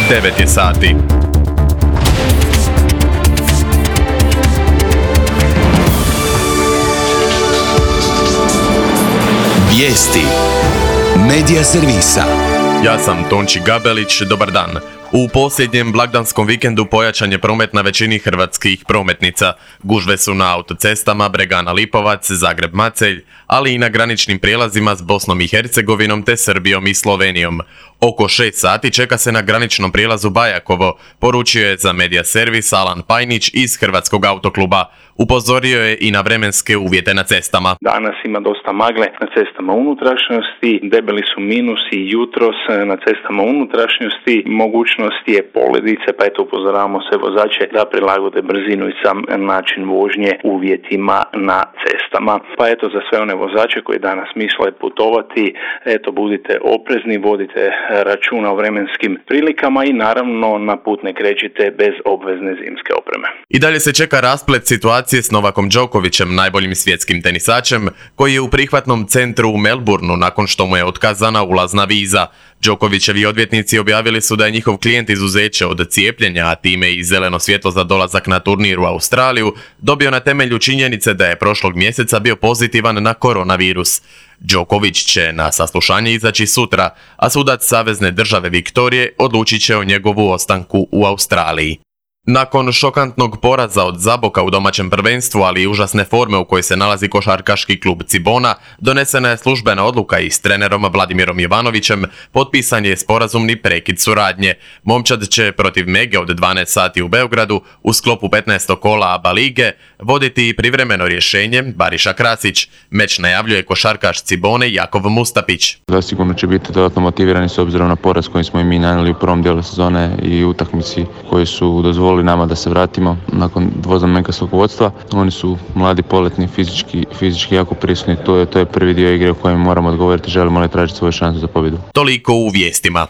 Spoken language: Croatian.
9 je sati. Vijesti Medija servisa. Ja sam Tonči Gabelić, dobar dan. U posljednjem blagdanskom vikendu pojačan je promet na većini hrvatskih prometnica. Gužve su na autocestama Bregana-Lipovac, Zagreb-Macelj, ali i na graničnim prijelazima s Bosnom i Hercegovinom te Srbijom i Slovenijom. Oko 6 sati čeka se na graničnom prijelazu Bajakovo, poručio je za Medija servis Alan Pajnić iz Hrvatskog autokluba. Upozorio je i na vremenske uvjete na cestama. Danas ima dosta magle na cestama unutrašnjosti, debeli su minusi jutros na cestama unutrašnjosti, mogućnost je poledice, pa eto upozoravamo sve vozače da prilagode brzinu i sam način vožnje uvjetima na cestama. Pa eto za sve one vozače koji danas misle putovati, eto budite oprezni, vodite računa o vremenskim prilikama i naravno na put ne krećite bez obvezne zimske opreme. I dalje se čeka rasplet situacije s Novakom Đokovićem, najboljim svjetskim tenisačem, koji je u prihvatnom centru u Melbourneu nakon što mu je otkazana ulazna viza. Đokovićevi odvjetnici objavili su da je njihov klijent izuzeće od cijepljenja, a time i zeleno svjetlo za dolazak na turnir u Australiju, dobio na temelju činjenice da je prošlog mjeseca bio pozitivan na koronavirus. Đoković će na saslušanje izaći sutra, a sudac Savezne države Viktorije odlučit će o njegovu ostanku u Australiji. Nakon šokantnog poraza od Zaboka u domaćem prvenstvu, ali i užasne forme u kojoj se nalazi košarkaški klub Cibona, donesena je službena odluka i s trenerom Vladimirom Jovanovićem potpisan je sporazumni prekid suradnje. Momčad će protiv Mege od 12 sati u Beogradu u sklopu 15. kola ABA lige voditi privremeno rješenje Bariša Krasić. Meč najavljuje košarkaš Cibone Jakov Mustapić. Zasigurno će biti dodatno motivirani s obzirom na poraz koji smo i mi nanijeli u prvom dijelu sezone i utakmici koji su dozvolili nama da se vratimo nakon dvoznamenkastog vodstva. Oni su mladi, poletni, fizički jako prisutni. To je prvi dio igre u kojem moramo odgovoriti želimo li tražiti svoju šansu za pobjedu. Toliko u vijestima.